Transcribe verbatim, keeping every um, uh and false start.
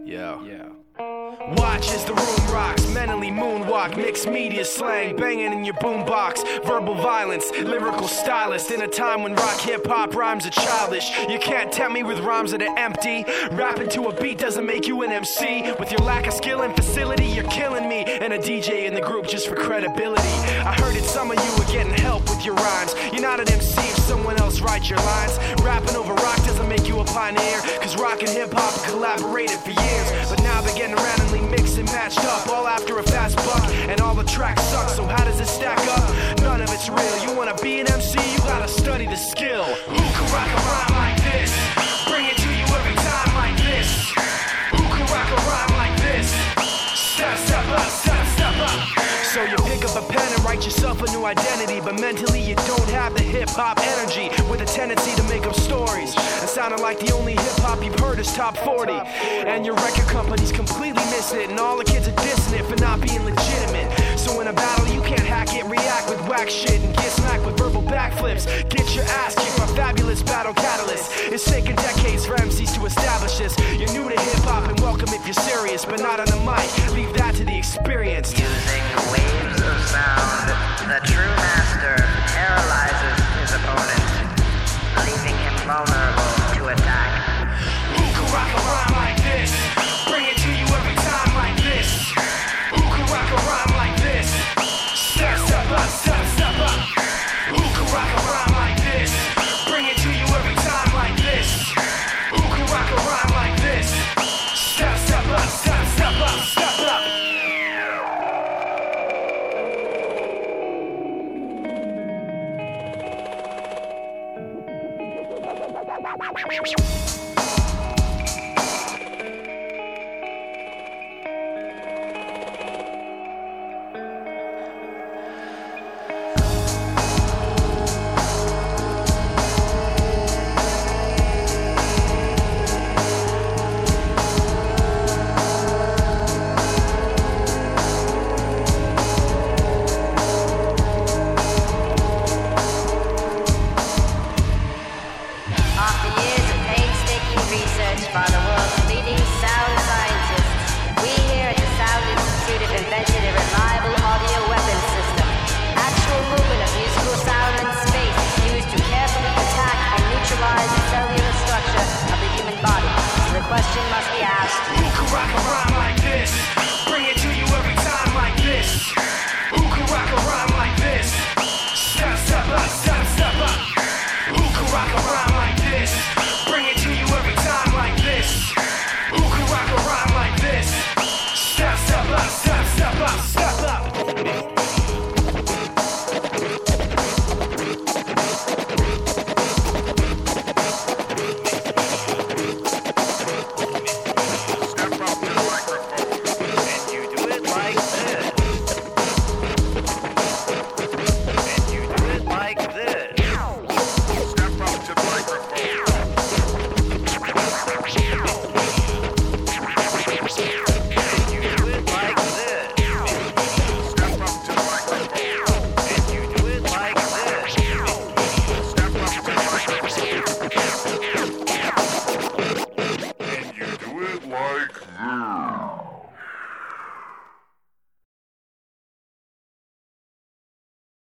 Yeah. Yeah. Watch as the room rocks, mentally moonwalk, mixed media slang, banging in your boombox, verbal violence, lyrical stylist, in a time when rock hip-hop rhymes are childish. You can't tempt me with rhymes that are empty. Rapping to a beat doesn't make you an M C. With your lack of skill and facility, you're killing me. And a D J in the group just for credibility. I heard it, some of you are getting help with your rhymes. You're not an M C if someone else writes your lines. Rapping over rock doesn't make you a pioneer, cause rock and hip-hop have collaborated for years. But now they're getting randomly mixed and matched up, all after a fast buck, and all the tracks suck. So how does it stack up? None of it's real. You wanna be an M C, you gotta study the skill. Who can rock a rhyme like this? Bring it to you every time like this. Who can rock a rhyme like this? Step, step up, step, step up. So you pick up a pen and write yourself a new identity, but mentally you don't have the hip-hop energy, with a tendency to make up stories and sounding like the only hip-hop you've heard is top forty. And your record company's completely missing it, and all the kids are dissing it for not being legitimate. So in a battle you can't hack it, react with whack shit, and get smacked with verbal backflips. Get your ass kicked by fabulous battle catalyst. It's taken decades for M Cs to establish this. You're new to hip-hop and welcome if you're serious, but not on the mic. Leave that to the experienced. Using waves of sound, the true master paralyzes his opponent, leaving him vulnerable to attack. Who can rock a rhyme like this? Bring it to you every time like this. Who can rock a rhyme like this? Step, step up, step, step up. Who can rock a rhyme like this? Bring it to you every time like this. Who can rock a rhyme like this? Step, step up, step, step up, step up. By the world's leading sound scientists, we here at the Sound Institute have invented a reliable audio weapon system. Actual movement of musical sound in space is used to carefully attack and neutralize the cellular structure of the human body. So the question must be asked: who can rock a rhyme like this? Bring it to you every time like this. Who can rock a rhyme